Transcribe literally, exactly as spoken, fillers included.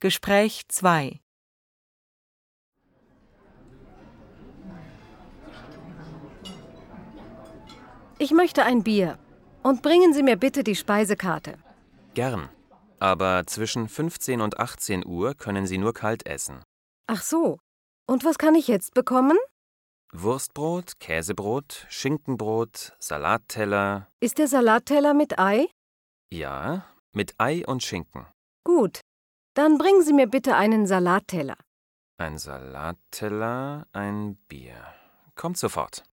Gespräch zwei. Ich möchte ein Bier. Und bringen Sie mir bitte die Speisekarte. Gern. Aber zwischen fünfzehn und achtzehn Uhr können Sie nur kalt essen. Ach so. Und was kann ich jetzt bekommen? Wurstbrot, Käsebrot, Schinkenbrot, Salatteller. Ist der Salatteller mit Ei? Ja, mit Ei und Schinken. Gut. Dann bringen Sie mir bitte einen Salatteller. Ein Salatteller, ein Bier. Kommt sofort.